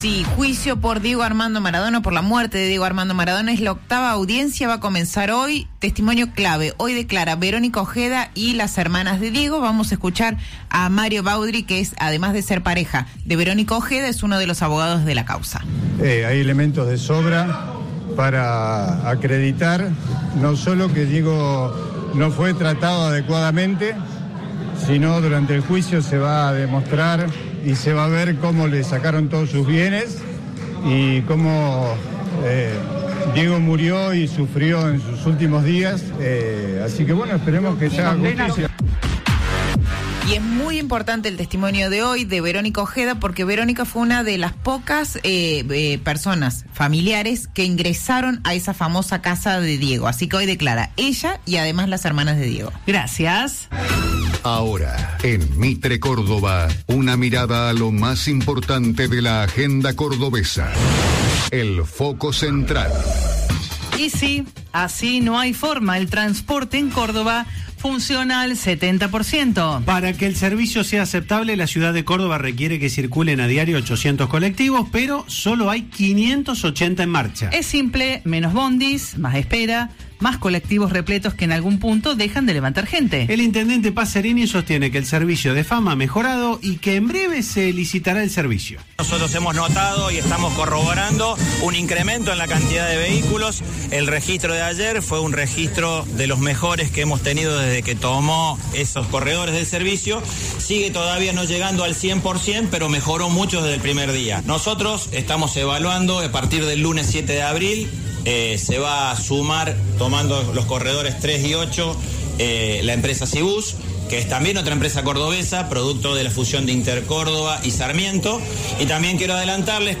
Sí, juicio por Diego Armando Maradona, por la muerte de Diego Armando Maradona. Es la 8ª audiencia, va a comenzar hoy. Testimonio clave. Hoy declara Verónica Ojeda y las hermanas de Diego. Vamos a escuchar a Mario Baudry, que es, además de ser pareja de Verónica Ojeda, es uno de los abogados de la causa. Hay elementos de sobra para acreditar no solo que Diego no fue tratado adecuadamente, sino durante el juicio se va a demostrar y se va a ver cómo le sacaron todos sus bienes y cómo Diego murió y sufrió en sus últimos días. Así que bueno, esperemos que se haga justicia. Y es muy importante el testimonio de hoy de Verónica Ojeda, porque Verónica fue una de las pocas personas familiares que ingresaron a esa famosa casa de Diego. Así que hoy declara ella y además las hermanas de Diego. Gracias. Ahora, en Mitre Córdoba, una mirada a lo más importante de la agenda cordobesa. El foco central. Y sí, así no hay forma. El transporte en Córdoba funciona al 70%. Para que el servicio sea aceptable, la ciudad de Córdoba requiere que circulen a diario 800 colectivos, pero solo hay 580 en marcha. Es simple, menos bondis, más espera, más colectivos repletos que en algún punto dejan de levantar gente. El intendente Pacerini sostiene que el servicio de Fama ha mejorado y que en breve se licitará el servicio. Nosotros hemos notado y estamos corroborando un incremento en la cantidad de vehículos. El registro de ayer fue un registro de los mejores que hemos tenido desde que tomó esos corredores del servicio. Sigue todavía no llegando al 100%, pero mejoró mucho desde el primer día. Nosotros estamos evaluando a partir del lunes 7 de abril. Se va a sumar, tomando los corredores 3 y 8, la empresa Cibus, que es también otra empresa cordobesa, producto de la fusión de Intercórdoba y Sarmiento. Y también quiero adelantarles